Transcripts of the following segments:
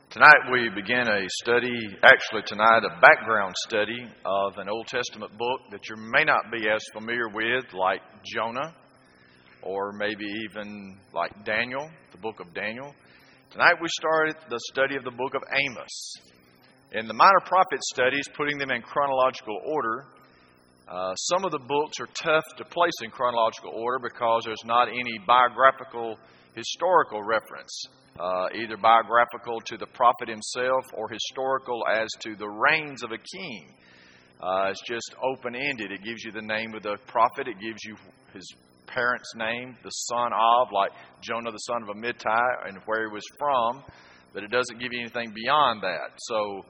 Tonight we begin a background study of an Old Testament book that you may not be as familiar with, like Jonah, or maybe even like Daniel, the book of Daniel. Tonight we started the study of the book of Amos. In the minor prophet studies, putting them in chronological order, some of the books are tough to place in chronological order because there's not any biographical, historical reference. Either biographical to the prophet himself or historical as to the reigns of a king. It's just open-ended. It gives you the name of the prophet. It gives you his parents' name, the son of, like Jonah, the son of Amittai, and where he was from. But it doesn't give you anything beyond that. So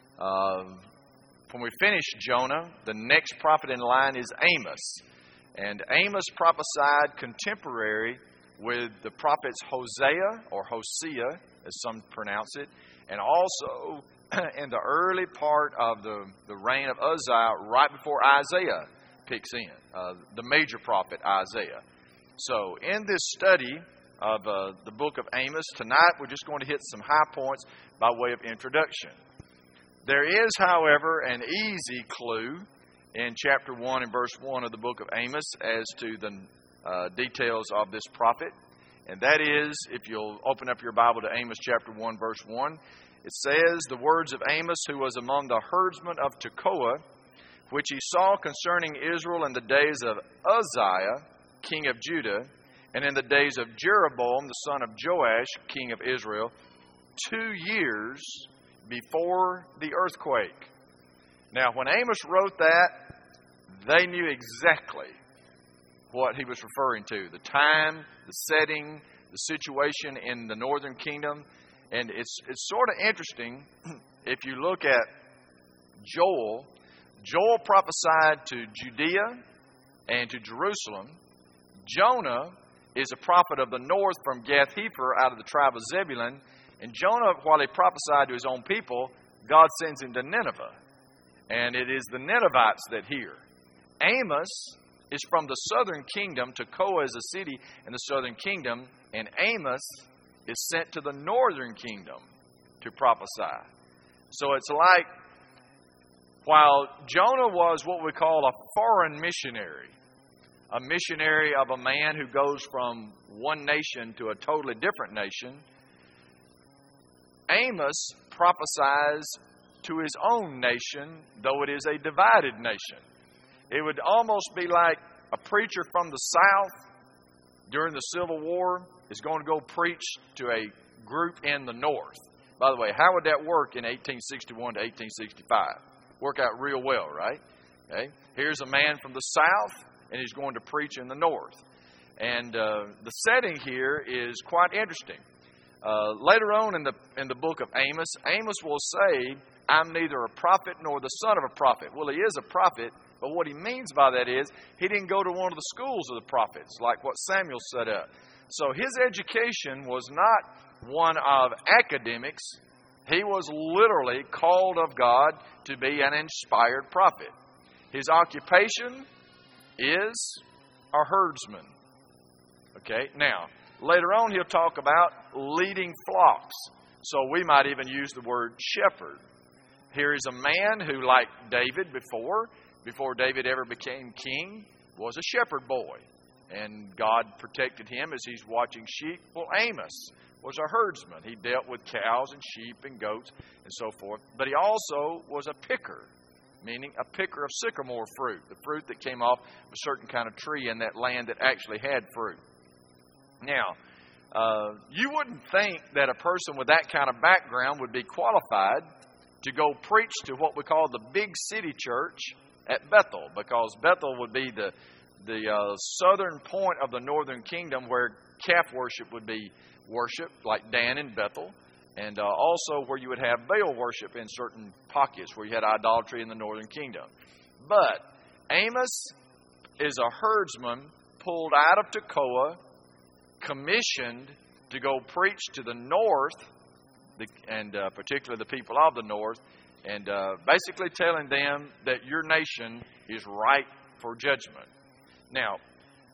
when we finish Jonah, the next prophet in line is Amos. And Amos prophesied contemporary with the prophets Hosea, or Hosea, as some pronounce it, and also in the early part of the reign of Uzziah, right before Isaiah picks in, the major prophet Isaiah. So in this study of the book of Amos, tonight we're just going to hit some high points by way of introduction. There is, however, an easy clue in chapter 1 and verse 1 of the book of Amos as to the details of this prophet. And that is, if you'll open up your Bible to Amos chapter 1, verse 1, it says, "The words of Amos, who was among the herdsmen of Tekoa, which he saw concerning Israel in the days of Uzziah, king of Judah, and in the days of Jeroboam, the son of Joash, king of Israel, 2 years before the earthquake." Now, when Amos wrote that, they knew exactly what he was referring to. The time, the setting, the situation in the northern kingdom. And it's sort of interesting if you look at Joel. Joel prophesied to Judea and to Jerusalem. Jonah is a prophet of the north from Gath-hepher out of the tribe of Zebulun. And Jonah, while he prophesied to his own people, God sends him to Nineveh. And it is the Ninevites that hear. Amos is from the southern kingdom. Tekoa is a city in the southern kingdom. And Amos is sent to the northern kingdom to prophesy. So it's like, while Jonah was what we call a foreign missionary, a missionary of a man who goes from one nation to a totally different nation, Amos prophesies to his own nation, though it is a divided nation. It would almost be like a preacher from the South during the Civil War is going to go preach to a group in the North. By the way, how would that work in 1861 to 1865? Work out real well, right? Okay. Here's a man from the South, and he's going to preach in the North. And the setting here is quite interesting. Later on in the book of Amos, Amos will say, "I'm neither a prophet nor the son of a prophet." Well, he is a prophet, but what he means by that is he didn't go to one of the schools of the prophets, like what Samuel set up. So his education was not one of academics. He was literally called of God to be an inspired prophet. His occupation is a herdsman. Okay, now, later on he'll talk about leading flocks. So we might even use the word shepherd. Here is a man who, like David before David ever became king, was a shepherd boy. And God protected him as he's watching sheep. Well, Amos was a herdsman. He dealt with cows and sheep and goats and so forth. But he also was a picker, meaning a picker of sycamore fruit, the fruit that came off a certain kind of tree in that land that actually had fruit. Now, you wouldn't think that a person with that kind of background would be qualified to go preach to what we call the big city church at Bethel, because Bethel would be the southern point of the northern kingdom where calf worship would be worshipped, like Dan in Bethel, and also where you would have Baal worship in certain pockets where you had idolatry in the northern kingdom. But Amos is a herdsman pulled out of Tekoa, commissioned to go preach to the north, and particularly the people of the north, and basically telling them that your nation is ripe for judgment. Now,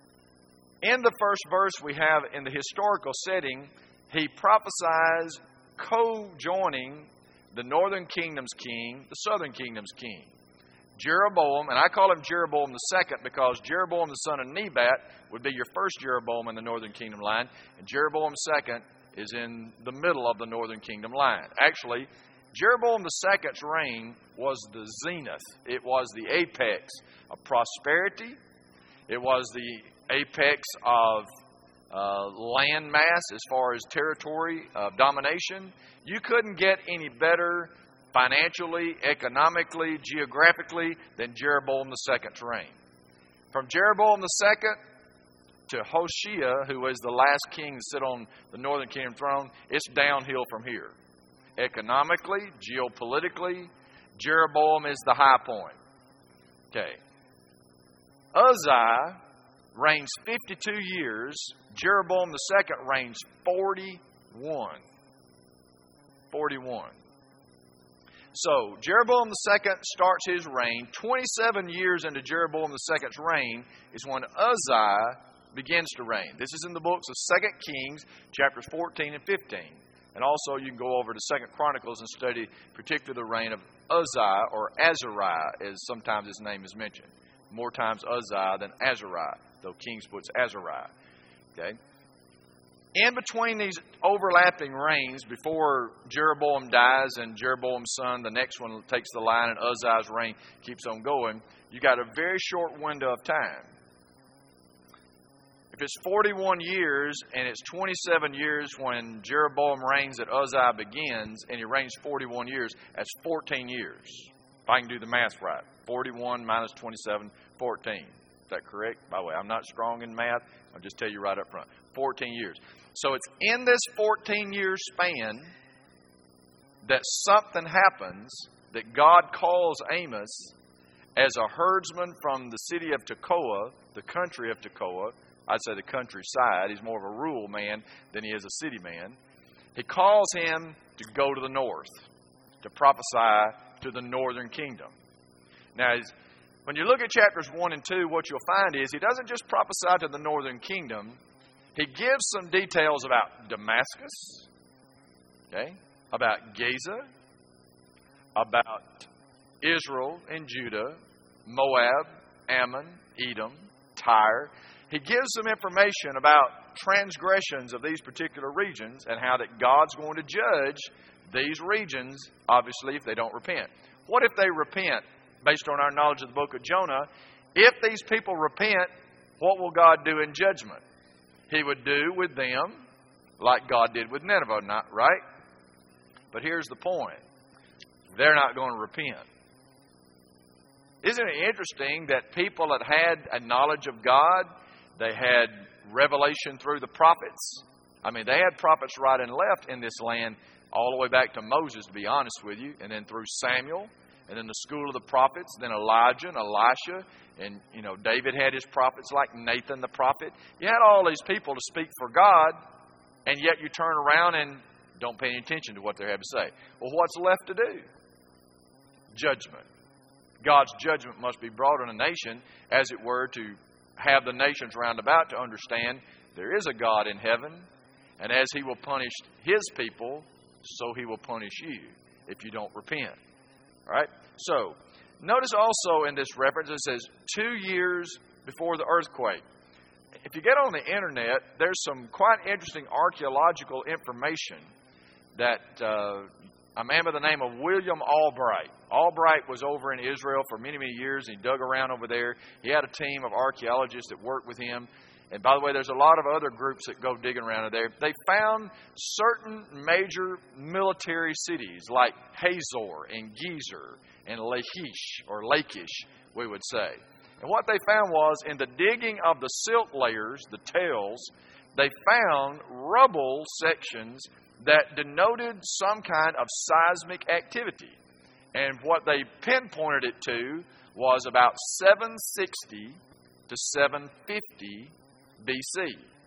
in the first verse we have in the historical setting, he prophesies co-joining the northern kingdom's king, the southern kingdom's king. Jeroboam, and I call him Jeroboam the second because Jeroboam the son of Nebat would be your first Jeroboam in the northern kingdom line, and Jeroboam second is in the middle of the northern kingdom line. Actually, Jeroboam the second's reign was the zenith. It was the apex of prosperity. It was the apex of land mass as far as territory domination. You couldn't get any better financially, economically, geographically than Jeroboam II's reign. From Jeroboam II to Hoshea, who was the last king to sit on the northern kingdom throne, it's downhill from here. Economically, geopolitically, Jeroboam is the high point. Okay. Uzziah reigns 52 years. Jeroboam II reigns 41. 41. So, Jeroboam II starts his reign. 27 years into Jeroboam II's reign is when Uzziah begins to reign. This is in the books of 2 Kings, chapters 14 and 15. And also you can go over to 2 Chronicles and study particularly the reign of Uzziah, or Azariah, as sometimes his name is mentioned. More times Uzziah than Azariah, though Kings puts Azariah. Okay? In between these overlapping reigns, before Jeroboam dies and Jeroboam's son, the next one takes the line and Uzziah's reign keeps on going, you got a very short window of time. If it's 41 years and it's 27 years when Jeroboam reigns that Uzziah begins, and he reigns 41 years, that's 14 years. If I can do the math right. 41 minus 27, 14. Is that correct? By the way, I'm not strong in math. I'll just tell you right up front. 14 years. So it's in this 14-year span that something happens, that God calls Amos as a herdsman from the city of Tekoa, the country of Tekoa. I'd say the countryside. He's more of a rural man than he is a city man. He calls him to go to the north, to prophesy to the northern kingdom. Now, when you look at chapters 1 and 2, what you'll find is he doesn't just prophesy to the northern kingdom. He gives some details about Damascus, okay, about Gaza, about Israel and Judah, Moab, Ammon, Edom, Tyre. He gives some information about transgressions of these particular regions and how that God's going to judge these regions, obviously, if they don't repent. What if they repent? Based on our knowledge of the book of Jonah, if these people repent, what will God do in judgment? He would do with them like God did with Nineveh, not right? But here's the point. They're not going to repent. Isn't it interesting that people that had a knowledge of God, they had revelation through the prophets? I mean, they had prophets right and left in this land all the way back to Moses, to be honest with you, and then through Samuel, and then the school of the prophets, then Elijah and Elisha, and, David had his prophets like Nathan the prophet. You had all these people to speak for God, and yet you turn around and don't pay any attention to what they have to say. Well, what's left to do? Judgment. God's judgment must be brought on a nation, as it were, to have the nations round about to understand there is a God in heaven, and as He will punish His people, so He will punish you if you don't repent. All right? So, notice also in this reference, it says 2 years before the earthquake. If you get on the internet, there's some quite interesting archaeological information that a man by the name of William Albright. Albright was over in Israel for many, many years, and he dug around over there. He had a team of archaeologists that worked with him. And by the way, there's a lot of other groups that go digging around in there. They found certain major military cities like Hazor and Gezer and Lachish, we would say. And what they found was in the digging of the silt layers, the tails, they found rubble sections that denoted some kind of seismic activity. And what they pinpointed it to was about 760 to 750 BC.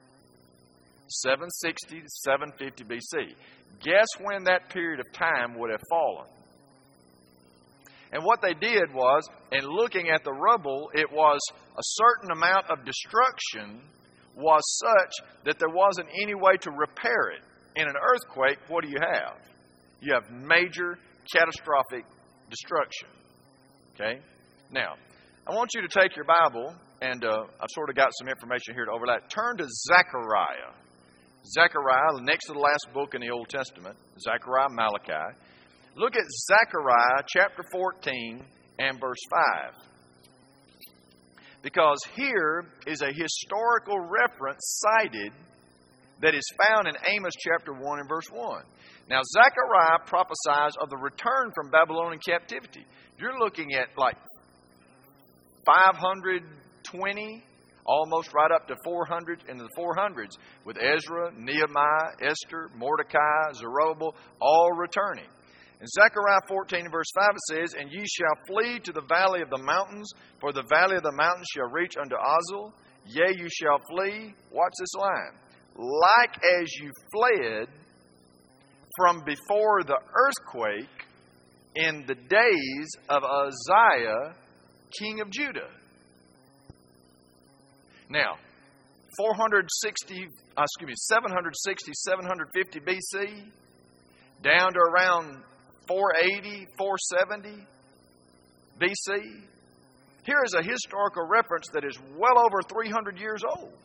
760 to 750 BC. Guess when that period of time would have fallen? And what they did was, in looking at the rubble, it was a certain amount of destruction was such that there wasn't any way to repair it. in an earthquake, what do you have? You have major catastrophic destruction. Okay? Now, I want you to take your Bible, and I've sort of got some information here to overlap. Turn to Zechariah. Zechariah, next to the last book in the Old Testament, Zechariah, Malachi. Look at Zechariah chapter 14 and verse 5. Because here is a historical reference cited that is found in Amos chapter 1 and verse 1. Now, Zechariah prophesies of the return from Babylonian captivity. You're looking at like 520, almost right up to 400, into the 400s, with Ezra, Nehemiah, Esther, Mordecai, Zerubbabel, all returning. In Zechariah 14 verse 5 it says, "And ye shall flee to the valley of the mountains, for the valley of the mountains shall reach unto Azal. Yea, you shall flee," watch this line, "like as you fled from before the earthquake in the days of Uzziah, king of Judah." Now, 750 BC, down to around 480, 470 BC. Here is a historical reference that is well over 300 years old.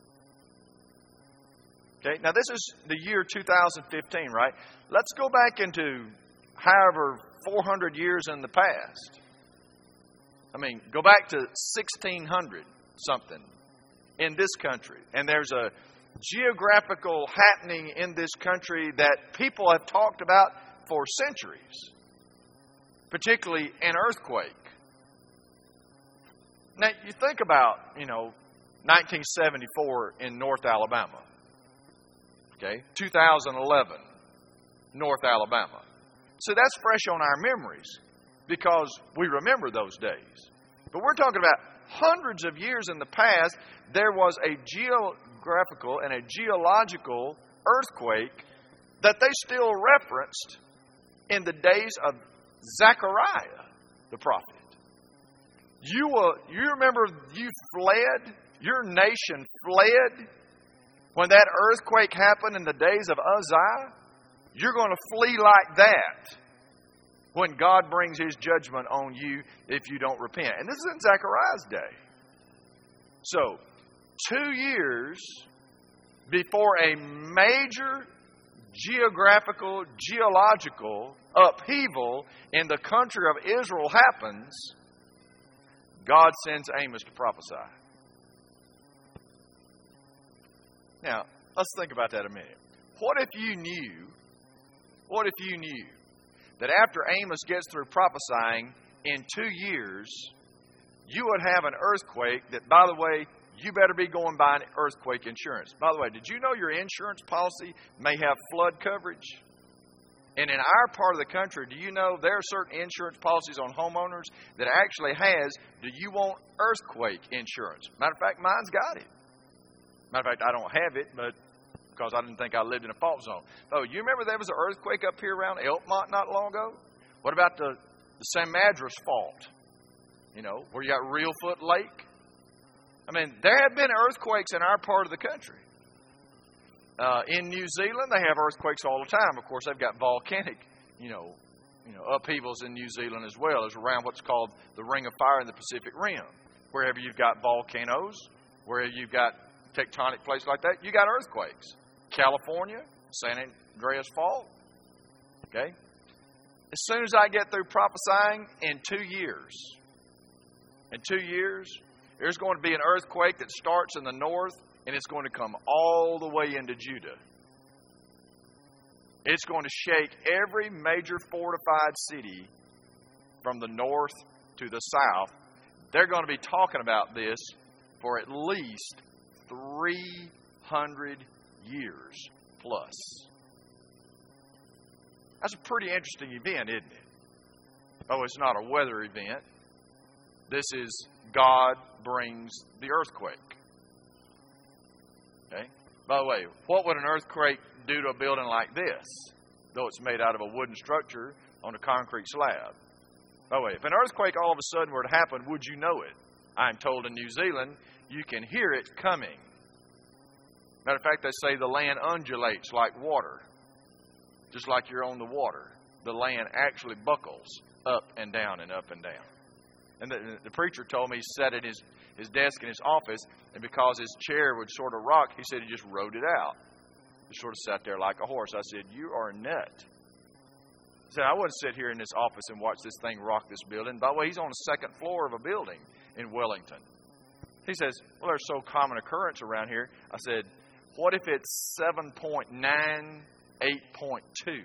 Okay, now this is the year 2015, right? Let's go back into however 400 years in the past. I mean, go back to 1600 something in this country. And there's a geographical happening in this country that people have talked about for centuries, particularly an earthquake. Now, you think about, 1974 in North Alabama. Okay, 2011, North Alabama. So that's fresh on our memories because we remember those days. But we're talking about hundreds of years in the past, there was a geographical and a geological earthquake that they still referenced in the days of Zechariah, the prophet. You remember you fled, your nation fled when that earthquake happened in the days of Uzziah. You're going to flee like that when God brings His judgment on you if you don't repent. And this is in Zechariah's day. So, 2 years before a major geological upheaval in the country of Israel happens, God sends Amos to prophesy. Now, let's think about that a minute. What if you knew that after Amos gets through prophesying, in 2 years, you would have an earthquake that, by the way, you better be going buying earthquake insurance. By the way, did you know your insurance policy may have flood coverage? And in our part of the country, do you know there are certain insurance policies on homeowners that actually has, do you want earthquake insurance? Matter of fact, mine's got it. Matter of fact, I don't have it, but because I didn't think I lived in a fault zone. Oh, you remember there was an earthquake up here around Elkmont not long ago? What about the San Madras fault? Where you got Reelfoot Lake? I mean, there have been earthquakes in our part of the country. In New Zealand, they have earthquakes all the time. Of course, they've got volcanic, upheavals in New Zealand as well. It's around what's called the Ring of Fire in the Pacific Rim. Wherever you've got volcanoes, where you've got tectonic plates like that, you got earthquakes. California, San Andreas Fault. Okay? As soon as I get through prophesying, in 2 years, there's going to be an earthquake that starts in the north, and it's going to come all the way into Judah. It's going to shake every major fortified city from the north to the south. They're going to be talking about this for at least 300 years plus. That's a pretty interesting event, isn't it? Oh, it's not a weather event. This is God brings the earthquake. Okay? By the way, what would an earthquake do to a building like this, though it's made out of a wooden structure on a concrete slab? By the way, if an earthquake all of a sudden were to happen, would you know it? I'm told in New Zealand, you can hear it coming. Matter of fact, they say the land undulates like water, just like you're on the water. The land actually buckles up and down and up and down. And the preacher told me he sat at his desk in his office, and because his chair would sort of rock, he said he just rode it out. He sort of sat there like a horse. I said, "You are a nut." He said, "I wouldn't sit here in this office and watch this thing rock this building." By the way, he's on the second floor of a building in Wellington. He says, "Well, there's so common occurrence around here." I said, "What if it's 7.9, 8.2?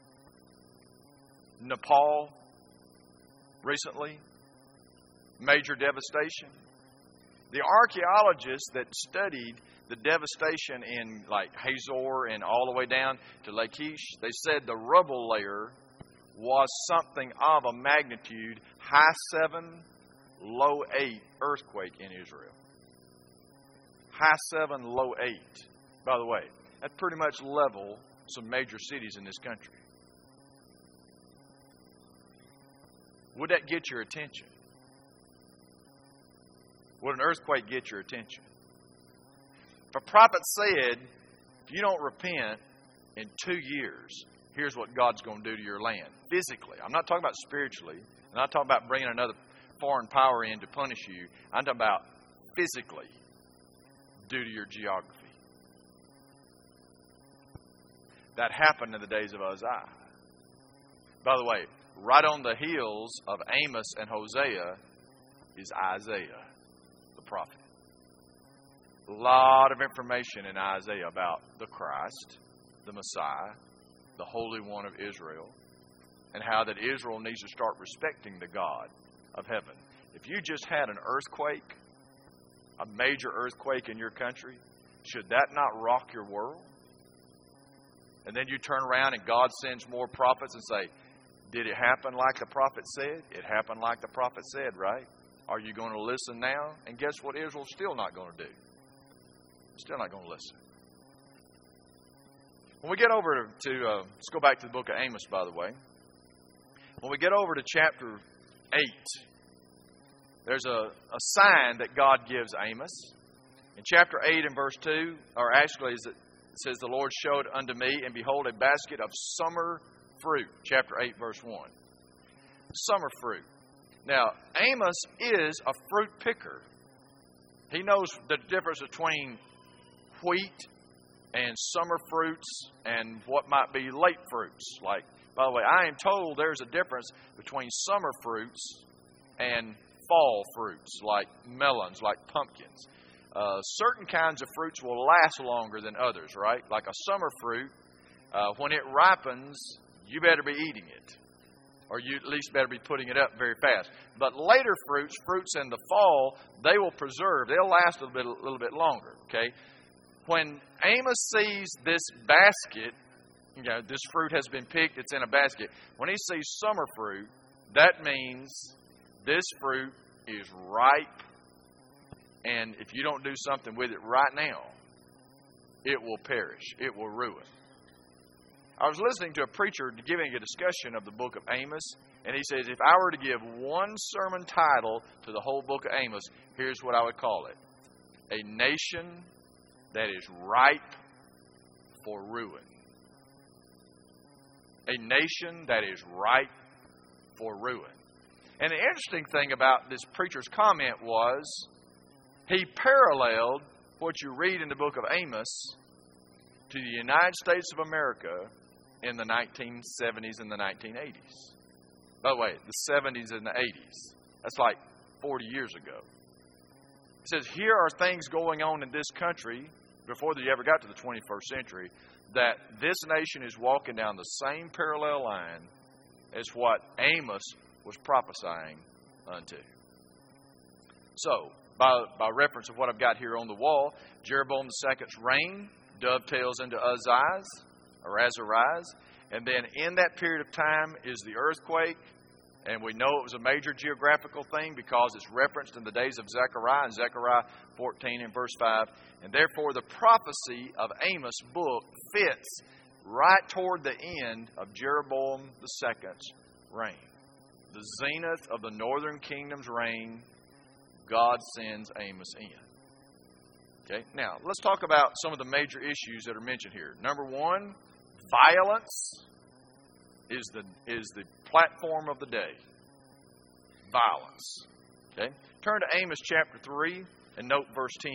Nepal recently, major devastation. The archaeologists that studied the devastation in like Hazor and all the way down to Lachish, they said the rubble layer was something of a magnitude high 7, low 8 earthquake in Israel. High 7, low 8. By the way, that pretty much level some major cities in this country. Would that get your attention? Would an earthquake get your attention? If a prophet said, if you don't repent in 2 years, here's what God's going to do to your land. Physically. I'm not talking about spiritually. I'm not talking about bringing another foreign power in to punish you. I'm talking about physically due to your geography. That happened in the days of Uzziah. By the way, right on the heels of Amos and Hosea is Isaiah, the prophet. A lot of information in Isaiah about the Christ, the Messiah, the Holy One of Israel, and how that Israel needs to start respecting the God of heaven. If you just had an earthquake, a major earthquake in your country, should that not rock your world? And then you turn around and God sends more prophets and say, did it happen like the prophet said? It happened like the prophet said, right? Are you going to listen now? And guess what Israel's still not going to do? Still not going to listen. When we get over to let's go back to the book of Amos, by the way. When we get over to chapter 8, there's a sign that God gives Amos. In chapter 8 and verse 2, or actually it says, the Lord showed unto me, and behold, a basket of summer fruit. Chapter 8, verse 1. Summer fruit. Now, Amos is a fruit picker. He knows the difference between wheat and summer fruits and what might be late fruits. Like, by the way, I am told there's a difference between summer fruits and fall fruits, like melons, like pumpkins. Certain kinds of fruits will last longer than others, right? Like a summer fruit, when it ripens, you better be eating it. Or you at least better be putting it up very fast. But later fruits in the fall, they will preserve. They'll last a little bit longer, okay? When Amos sees this basket, this fruit has been picked, it's in a basket. When he sees summer fruit, that means this fruit is ripe. And if you don't do something with it right now, it will perish. It will ruin. I was listening to a preacher giving a discussion of the book of Amos, and he says, if I were to give one sermon title to the whole book of Amos, here's what I would call it. A nation that is ripe for ruin. A nation that is ripe for ruin. And the interesting thing about this preacher's comment was, he paralleled what you read in the book of Amos to the United States of America in the 1970s and the 1980s. By the way, the 70s and the 80s. That's like 40 years ago. It says, here are things going on in this country, before they ever got to the 21st century, that this nation is walking down the same parallel line as what Amos was prophesying unto. So, by reference of what I've got here on the wall, Jeroboam II's reign dovetails into Uzziah's, or Azariah's, and then in that period of time is the earthquake, and we know it was a major geographical thing because it's referenced in the days of Zechariah, in Zechariah 14 and verse 5, and therefore the prophecy of Amos' book fits right toward the end of Jeroboam II's reign. The zenith of the northern kingdom's reign, God sends Amos in. Okay, now let's talk about some of the major issues that are mentioned here. Number one, violence is the platform of the day. Violence. Okay, turn to Amos chapter 3 and note verse 10.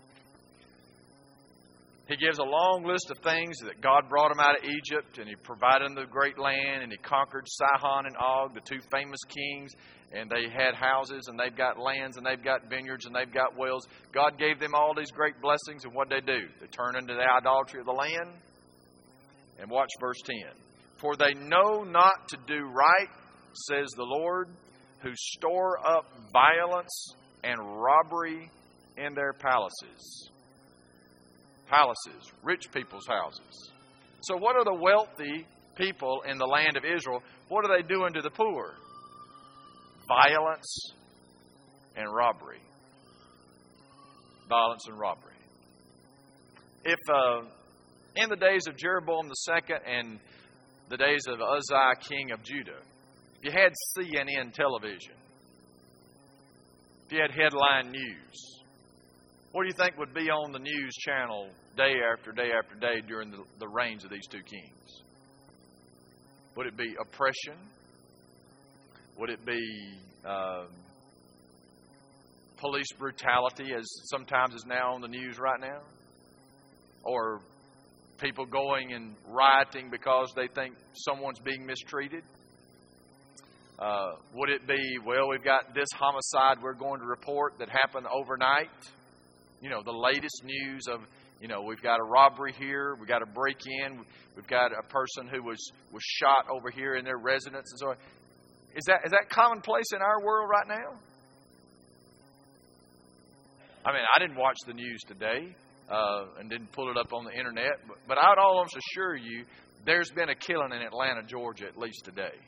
He gives a long list of things that God brought him out of Egypt, and He provided them the great land, and He conquered Sihon and Og, the two famous kings, and they had houses, and they've got lands, and they've got vineyards, and they've got wells. God gave them all these great blessings, and what they do? They turn into the idolatry of the land. And watch verse 10. For they know not to do right, says the Lord, who store up violence and robbery in their palaces. Palaces, rich people's houses. So what are the wealthy people in the land of Israel? What are they doing to the poor? Violence and robbery. Violence and robbery. If in the days of Jeroboam II and the days of Uzziah, king of Judah, if you had CNN television, if you had headline news, what do you think would be on the news channel day after day after day during the reigns of these two kings? Would it be oppression? Would it be police brutality, as sometimes is now on the news right now? Or people going and rioting because they think someone's being mistreated? Would it be, well, we've got this homicide we're going to report that happened overnight? You know, the latest news of, you know, we've got a robbery here, we've got a break-in, we've got a person who was shot over here in their residence and so on. Is that commonplace in our world right now? I mean, I didn't watch the news today and didn't pull it up on the internet, but I'd almost assure you there's been a killing in Atlanta, Georgia, at least today.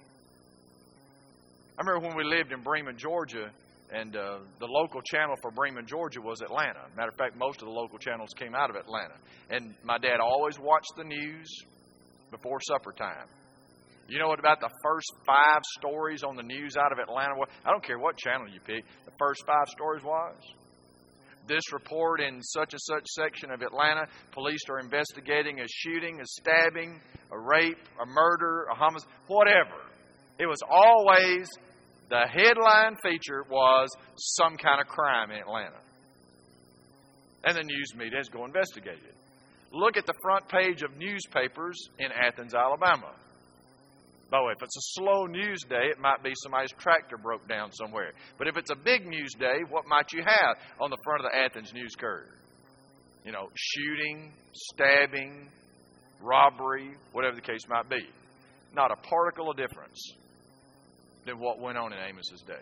I remember when we lived in Bremen, Georgia, and the local channel for Bremen, Georgia was Atlanta. Matter of fact, most of the local channels came out of Atlanta. And my dad always watched the news before supper time. You know what about the first 5 stories on the news out of Atlanta? I don't care what channel you pick. The first 5 stories was, this report in such and such section of Atlanta, police are investigating a shooting, a stabbing, a rape, a murder, a homicide, whatever. It was always, the headline feature was some kind of crime in Atlanta. And the news media has go investigate it. Look at the front page of newspapers in Athens, Alabama. By the way, if it's a slow news day, it might be somebody's tractor broke down somewhere. But if it's a big news day, what might you have on the front of the Athens News Courier? You know, shooting, stabbing, robbery, whatever the case might be. Not a particle of difference than what went on in Amos's day.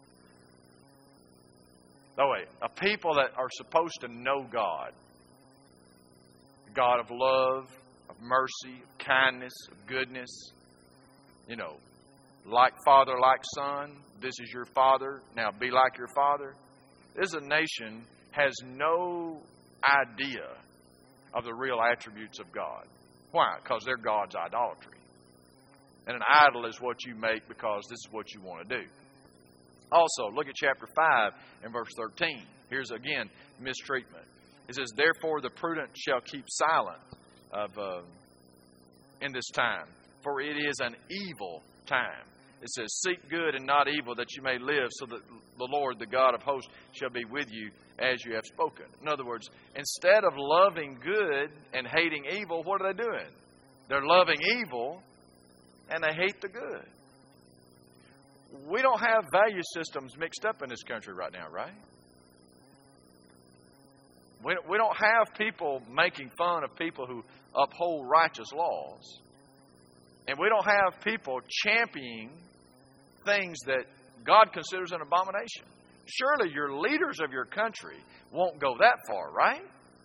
By the way, a people that are supposed to know God, God of love, of mercy, of kindness, of goodness, you know, like father, like son, this is your father, now be like your father. This nation has no idea of the real attributes of God. Why? Because they're God's idolatry. And an idol is what you make because this is what you want to do. Also, look at chapter 5 and verse 13. Here's again mistreatment. It says, therefore the prudent shall keep silent in this time, for it is an evil time. It says, seek good and not evil, that you may live, so that the Lord, the God of hosts, shall be with you as you have spoken. In other words, instead of loving good and hating evil, what are they doing? They're loving evil and they hate the good. We don't have value systems mixed up in this country right now, right? We don't have people making fun of people who uphold righteous laws. And we don't have people championing things that God considers an abomination. Surely your leaders of your country won't go that far, right?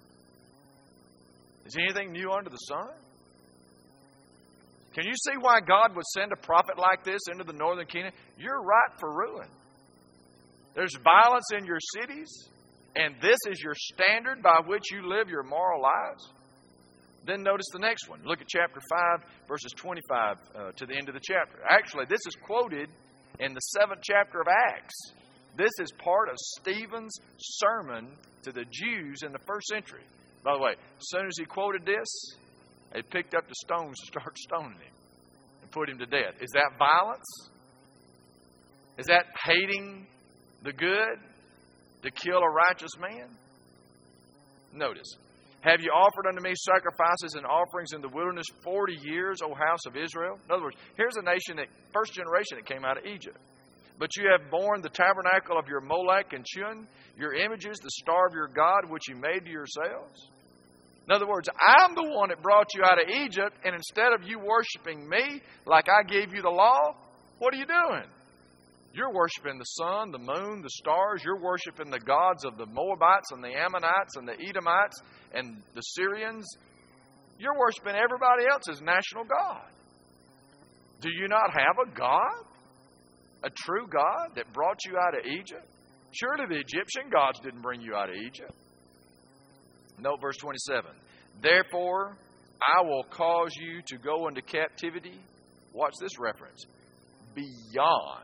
Is anything new under the sun? Can you see why God would send a prophet like this into the northern kingdom? You're ripe for ruin. There's violence in your cities, and this is your standard by which you live your moral lives. Then notice the next one. Look at chapter 5, verses 25 to the end of the chapter. Actually, this is quoted in the 7th chapter of Acts. This is part of Stephen's sermon to the Jews in the first century. By the way, as soon as he quoted this, they picked up the stones to start stoning him and put him to death. Is that violence? Is that hating the good to kill a righteous man? Notice, have you offered unto me sacrifices and offerings in the wilderness 40 years, O house of Israel? In other words, here's a nation that, first generation that came out of Egypt. But you have borne the tabernacle of your Molech and Chun, your images, the star of your God, which you made to yourselves. In other words, I'm the one that brought you out of Egypt, and instead of you worshiping me like I gave you the law, what are you doing? You're worshiping the sun, the moon, the stars. You're worshiping the gods of the Moabites and the Ammonites and the Edomites and the Syrians. You're worshiping everybody else's national God. Do you not have a God? A true God that brought you out of Egypt? Surely the Egyptian gods didn't bring you out of Egypt. Note verse 27. Therefore, I will cause you to go into captivity. Watch this reference. Beyond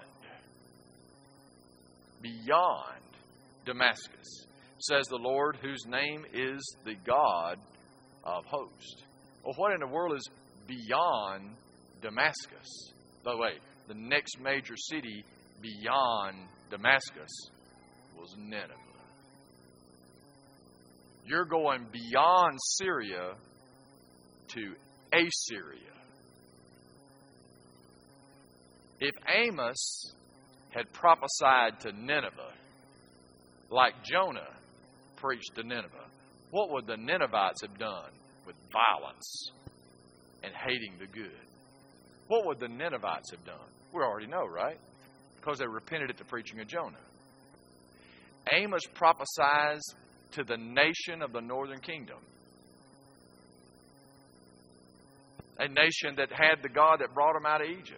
Damascus, says the Lord, whose name is the God of hosts. Well, what in the world is beyond Damascus? By the way, the next major city beyond Damascus was Nineveh. You're going beyond Syria to Assyria. If Amos had prophesied to Nineveh like Jonah preached to Nineveh, what would the Ninevites have done with violence and hating the good? What would the Ninevites have done? We already know, right? Because they repented at the preaching of Jonah. Amos prophesies to the nation of the northern kingdom. A nation that had the God that brought them out of Egypt.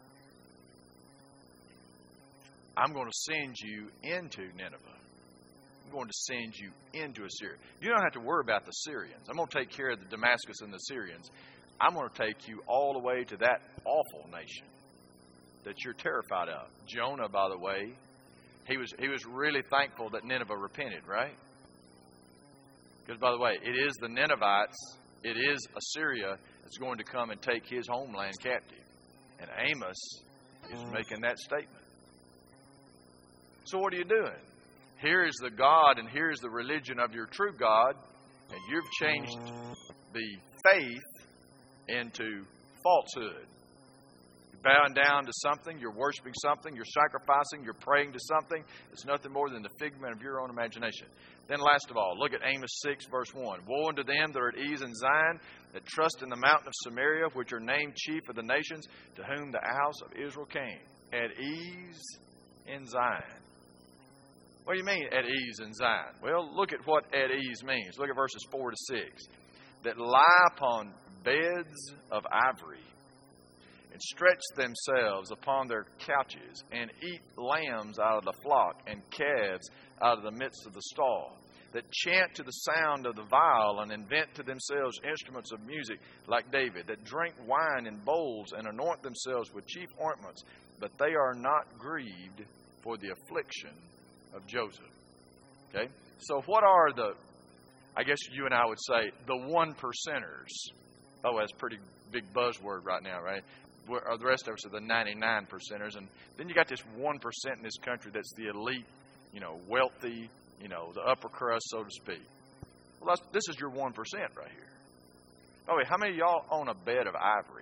I'm going to send you into Nineveh. I'm going to send you into Assyria. You don't have to worry about the Syrians. I'm going to take care of the Damascus and the Syrians. I'm going to take you all the way to that awful nation that you're terrified of. Jonah, by the way, he was really thankful that Nineveh repented, right? Because, by the way, it is the Ninevites, it is Assyria that's going to come and take his homeland captive. And Amos is making that statement. So what are you doing? Here is the God and here is the religion of your true God, and you've changed the faith into falsehood. You're bowing down to something, you're worshiping something, you're sacrificing, you're praying to something. It's nothing more than the figment of your own imagination. Then last of all, look at Amos 6, verse 1. Woe unto them that are at ease in Zion, that trust in the mountain of Samaria, which are named chief of the nations, to whom the house of Israel came. At ease in Zion. What do you mean, at ease in Zion? Well, look at what at ease means. Look at verses 4 to 6. That lie upon beds of ivory, and stretch themselves upon their couches, and eat lambs out of the flock, and calves out of the midst of the stall. That chant to the sound of the viol, and invent to themselves instruments of music like David. That drink wine in bowls, and anoint themselves with chief ointments, but they are not grieved for the affliction of Joseph. Okay? So what are the, I guess you and I would say, the 1%ers? Oh, that's a pretty big buzzword right now, right? The rest of us are the 99%ers. And then you got this 1% in this country that's the elite, wealthy, the upper crust, so to speak. Well, this is your 1% right here. By the way, how many of y'all own a bed of ivory?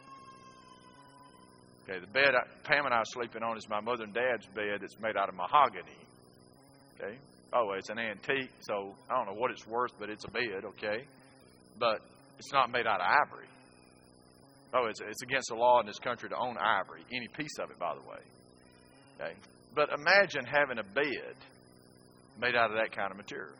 Okay, the bed Pam and I are sleeping on is my mother and dad's bed that's made out of mahogany. Okay? Oh, it's an antique, so I don't know what it's worth, but it's a bed, okay? But it's not made out of ivory. Oh, it's against the law in this country to own ivory, any piece of it, by the way. Okay? But imagine having a bed made out of that kind of material.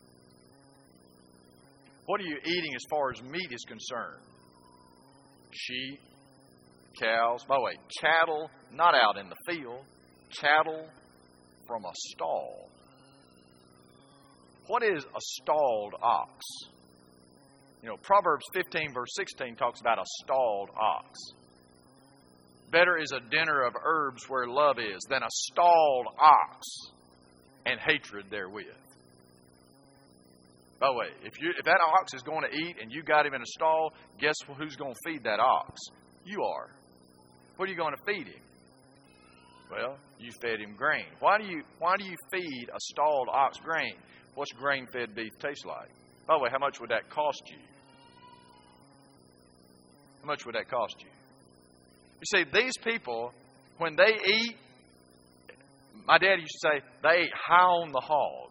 What are you eating as far as meat is concerned? Sheep, cows. By the way, cattle, not out in the field, cattle from a stall. What is a stalled ox? Proverbs 15, verse 16 talks about a stalled ox. Better is a dinner of herbs where love is than a stalled ox and hatred therewith. By the way, if that ox is going to eat and you got him in a stall, guess who's going to feed that ox? You are. What are you going to feed him? Well, you fed him grain. Why do you feed a stalled ox grain? What's grain-fed beef taste like? By the way, how much would that cost you? How much would that cost you? You see, these people, when they eat, my dad used to say, they ate high on the hog.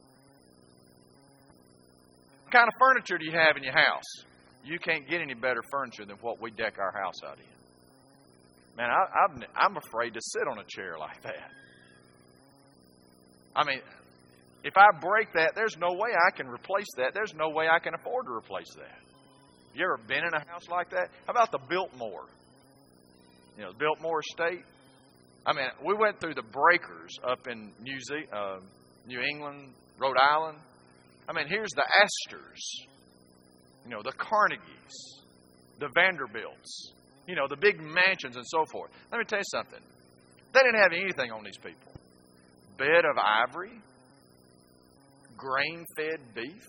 What kind of furniture do you have in your house? You can't get any better furniture than what we deck our house out in. Man, I'm afraid to sit on a chair like that. I mean, if I break that, there's no way I can replace that. There's no way I can afford to replace that. You ever been in a house like that? How about the Biltmore? You know, the Biltmore Estate? I mean, we went through the breakers up in New England, Rhode Island. I mean, here's the Astors, you know, the Carnegies, the Vanderbilts, you know, the big mansions and so forth. Let me tell you something. They didn't have anything on these people. Bed of ivory, grain-fed beef,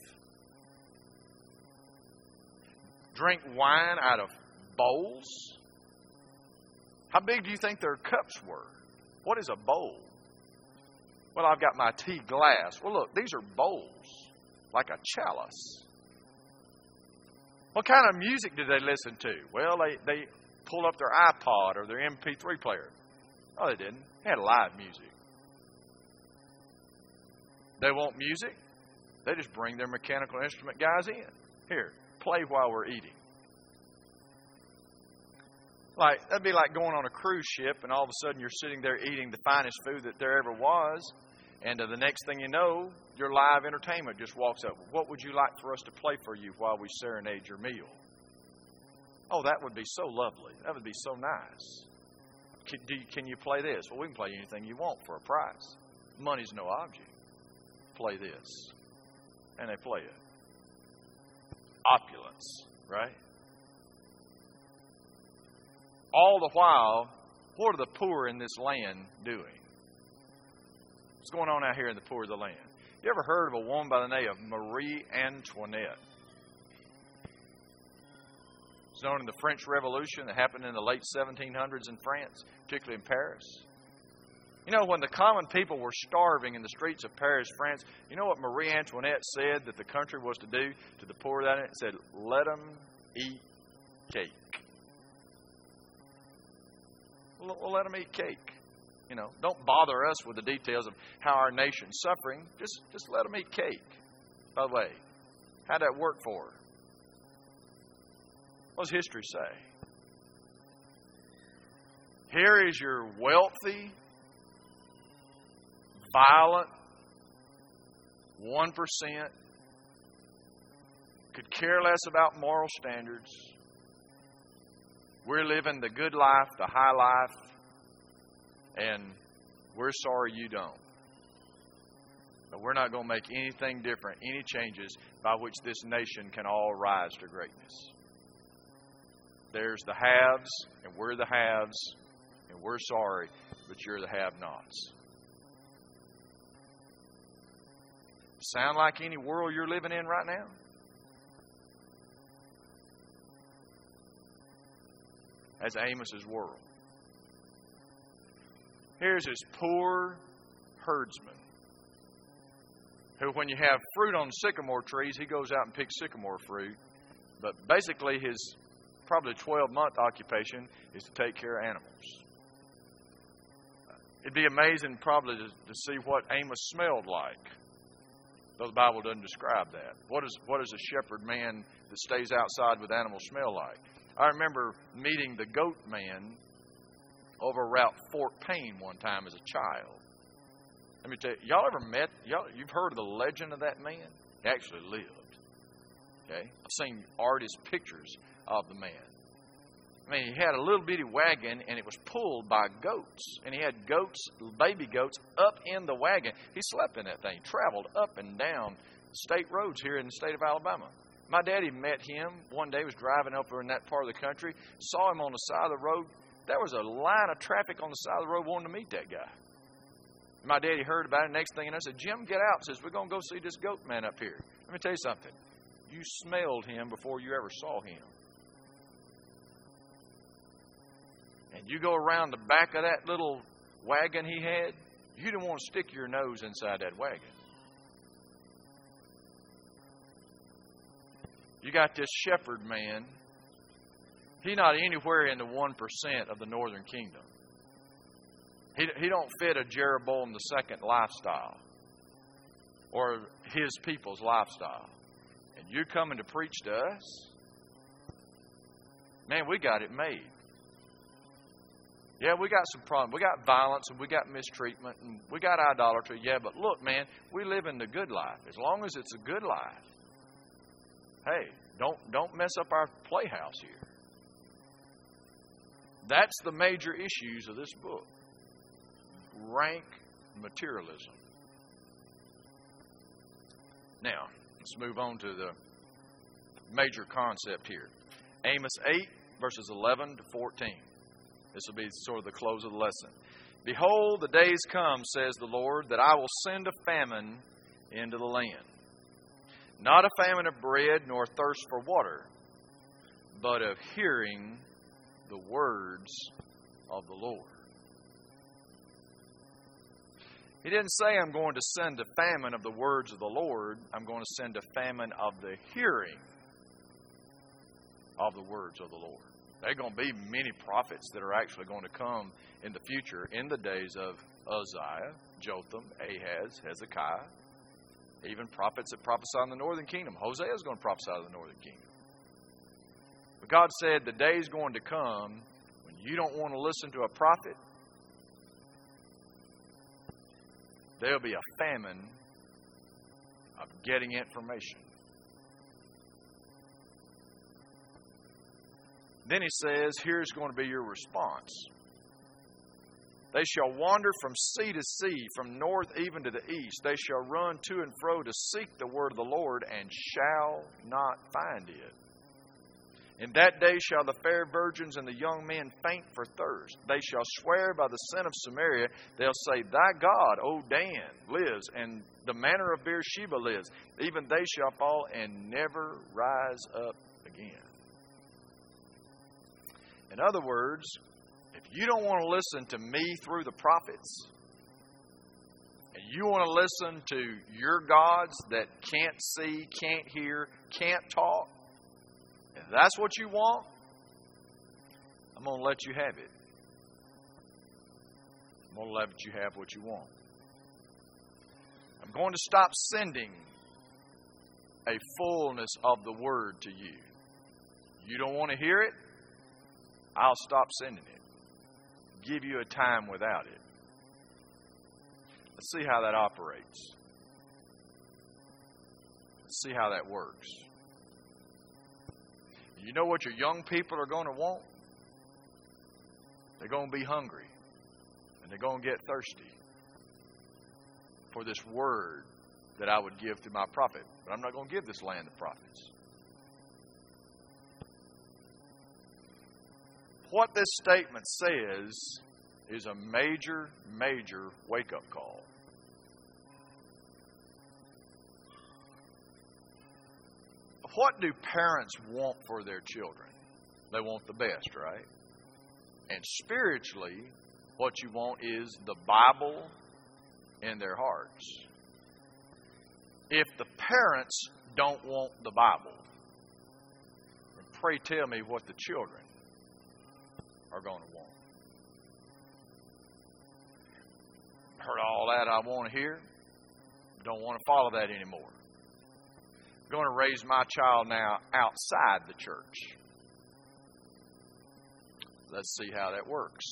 drink wine out of bowls. How big do you think their cups were? What is a bowl? Well, I've got my tea glass. Well, look, these are bowls, like a chalice. What kind of music did they listen to? Well, they pulled up their iPod or their MP3 player. No, they didn't. They had live music. They want music? They just bring their mechanical instrument guys in. Here, play while we're eating. That'd be like going on a cruise ship and all of a sudden you're sitting there eating the finest food that there ever was. And the next thing you know, your live entertainment just walks up. What would you like for us to play for you while we serenade your meal? Oh, that would be so lovely. That would be so nice. Can you play this? Well, we can play anything you want for a price. Money's no object. Play this. And they play it. Opulence, right? All the while, what are the poor in this land doing? What's going on out here in the poor of the land? You ever heard of a woman by the name of Marie Antoinette? It's known in the French Revolution that happened in the late 1700s in France, particularly in Paris. You know, when the common people were starving in the streets of Paris, France, you know what Marie Antoinette said that the country was to do to the poor? That it said, let them eat cake. Well, let them eat cake. You know, don't bother us with the details of how our nation's suffering. Just let them eat cake. By the way, how'd that work for her? What does history say? Here is your wealthy, violent, 1%, could care less about moral standards. We're living the good life, the high life, and we're sorry you don't. But we're not going to make anything different, any changes by which this nation can all rise to greatness. There's the haves, and we're the haves, and we're sorry, but you're the have-nots. Sound like any world you're living in right now? That's Amos's world. Here's this poor herdsman who, when you have fruit on sycamore trees, he goes out and picks sycamore fruit. But basically his probably 12-month occupation is to take care of animals. It'd be amazing probably to see what Amos smelled like, though the Bible doesn't describe that. What does a shepherd man that stays outside with animals smell like? I remember meeting the goat man over Route Fort Payne one time as a child. Let me tell you, y'all ever met, you've heard of the legend of that man? He actually lived. Okay? I've seen artist pictures of the man. I mean, he had a little bitty wagon and it was pulled by goats. And he had goats, baby goats, up in the wagon. He slept in that thing, traveled up and down state roads here in the state of Alabama. My daddy met him one day, was driving over in that part of the country, saw him on the side of the road. There was a line of traffic on the side of the road wanting to meet that guy. My daddy heard about it. Next thing I said, Jim, get out. Says, we're going to go see this goat man up here. Let me tell you something. You smelled him before you ever saw him. And you go around the back of that little wagon he had, you didn't want to stick your nose inside that wagon. You got this shepherd man. He's not anywhere in the 1% of the northern kingdom. He don't fit a Jeroboam II lifestyle or his people's lifestyle. And you're coming to preach to us? Man, we got it made. Yeah, we got some problems. We got violence and we got mistreatment and we got idolatry. Yeah, but look, man, we live in the good life. As long as it's a good life. Hey, don't mess up our playhouse here. That's the major issues of this book. Rank materialism. Now, let's move on to the major concept here. Amos 8, verses 11 to 14. This will be sort of the close of the lesson. Behold, the days come, says the Lord, that I will send a famine into the land. Not a famine of bread, nor thirst for water, but of hearing the words of the Lord. He didn't say I'm going to send a famine of the words of the Lord. I'm going to send a famine of the hearing of the words of the Lord. There are going to be many prophets that are actually going to come in the future in the days of Uzziah, Jotham, Ahaz, Hezekiah. Even prophets that prophesy in the northern kingdom. Hosea is going to prophesy in the northern kingdom. But God said the day is going to come when you don't want to listen to a prophet. There'll be a famine of getting information. Then he says, here's going to be your response. They shall wander from sea to sea, from north even to the east. They shall run to and fro to seek the word of the Lord, and shall not find it. In that day shall the fair virgins and the young men faint for thirst. They shall swear by the sin of Samaria. They'll say, thy God, O Dan, lives, and the manor of Beersheba lives. Even they shall fall and never rise up again. In other words, if you don't want to listen to me through the prophets, and you want to listen to your gods that can't see, can't hear, can't talk, if that's what you want, I'm going to let you have it. I'm going to let you have what you want. I'm going to stop sending a fullness of the word to you. You don't want to hear it? I'll stop sending it. Give you a time without it. Let's see how that operates. Let's see how that works. You know what your young people are going to want? They're going to be hungry. And they're going to get thirsty for this word that I would give through my prophet. But I'm not going to give this land to prophets. What this statement says is a major, major wake-up call. What do parents want for their children? They want the best, right? And spiritually, what you want is the Bible in their hearts. If the parents don't want the Bible, then pray tell me what the children are going to want. Heard all that I want to hear. Don't want to follow that anymore. I'm going to raise my child now outside the church. Let's see how that works.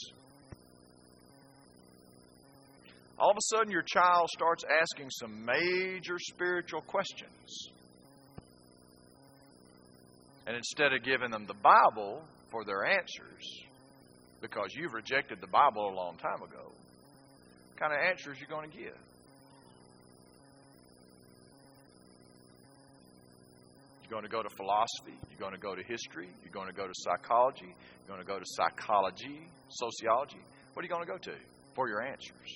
All of a sudden your child starts asking some major spiritual questions. And instead of giving them the Bible for their answers, because you've rejected the Bible a long time ago, what kind of answers are you going to give? You're going to go to philosophy. You're going to go to history. You're going to go to psychology. You're going to go to psychology, sociology. What are you going to go to for your answers?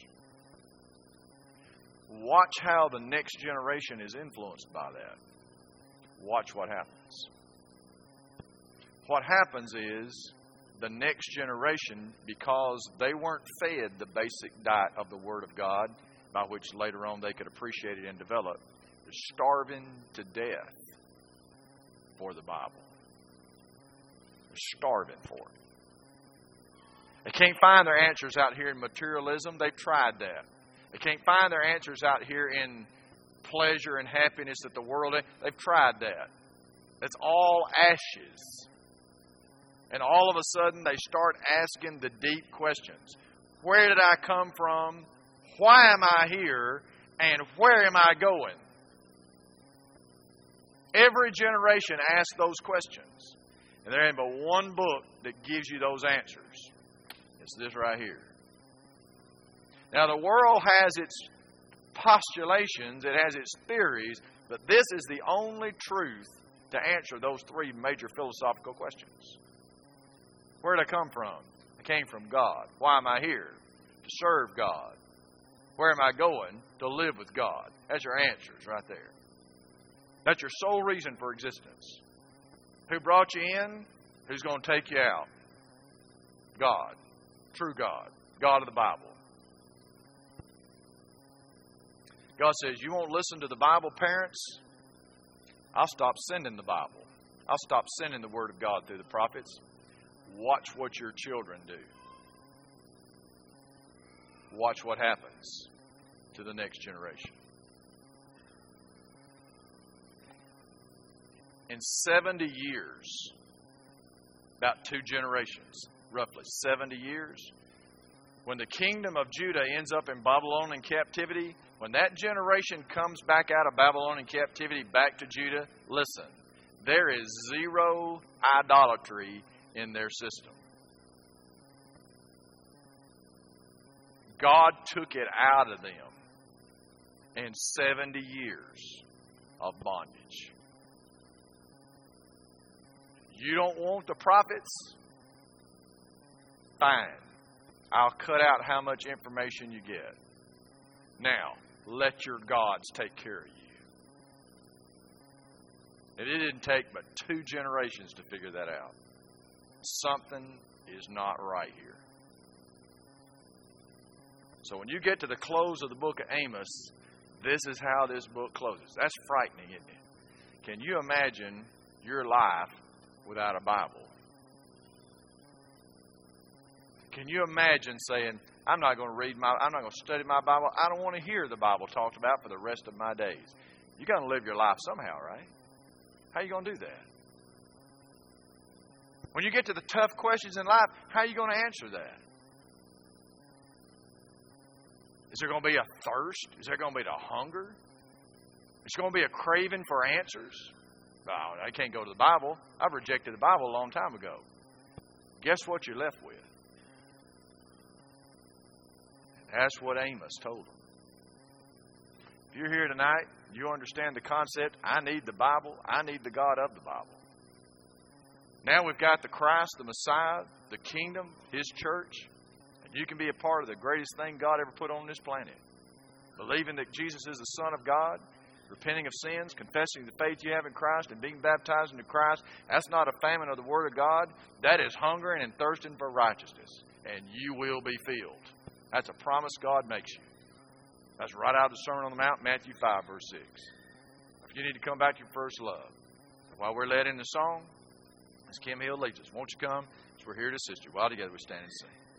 Watch how the next generation is influenced by that. Watch what happens. What happens is the next generation, because they weren't fed the basic diet of the Word of God, by which later on they could appreciate it and develop, is starving to death for the Bible. They're starving for it. They can't find their answers out here in materialism. They've tried that. They can't find their answers out here in pleasure and happiness that the world... They've tried that. That's all ashes. And all of a sudden they start asking the deep questions. Where did I come from? Why am I here? And where am I going? Every generation asks those questions. And there ain't but one book that gives you those answers. It's this right here. Now, the world has its postulations, it has its theories, but this is the only truth to answer those three major philosophical questions. Where did I come from? I came from God. Why am I here? To serve God. Where am I going? To live with God. That's your answers right there. That's your sole reason for existence. Who brought you in? Who's going to take you out? God. True God. God of the Bible. God says, you won't listen to the Bible, parents? I'll stop sending the Bible. I'll stop sending the Word of God through the prophets. Watch what your children do. Watch what happens to the next generation. In 70 years, about 2 generations, roughly 70 years, when the kingdom of Judah ends up in Babylonian captivity, when that generation comes back out of Babylonian captivity back to Judah, listen, there is zero idolatry in their system. God took it out of them in 70 years of bondage. You don't want the prophets? Fine. I'll cut out how much information you get. Now, let your gods take care of you. And it didn't take but 2 generations to figure that out. Something is not right here. So when you get to the close of the book of Amos, this is how this book closes. That's frightening, isn't it? Can you imagine your life without a Bible? Can you imagine saying, I'm not going to study my Bible. I don't want to hear the Bible talked about for the rest of my days. You're going to live your life somehow, right? How are you going to do that? When you get to the tough questions in life, how are you going to answer that? Is there going to be a thirst? Is there going to be a hunger? Is there going to be a craving for answers? No, I can't go to the Bible. I've rejected the Bible a long time ago. Guess what you're left with? That's what Amos told them. If you're here tonight, you understand the concept, I need the Bible, I need the God of the Bible. Now we've got the Christ, the Messiah, the kingdom, His church, and you can be a part of the greatest thing God ever put on this planet. Believing that Jesus is the Son of God, repenting of sins, confessing the faith you have in Christ, and being baptized into Christ, that's not a famine of the Word of God. That is hungering and thirsting for righteousness, and you will be filled. That's a promise God makes you. That's right out of the Sermon on the Mount, Matthew 5, verse 6. If you need to come back to your first love. While we're led in the song, as Kim Hill leads us, won't you come? As we're here to assist you. While together we stand and sing.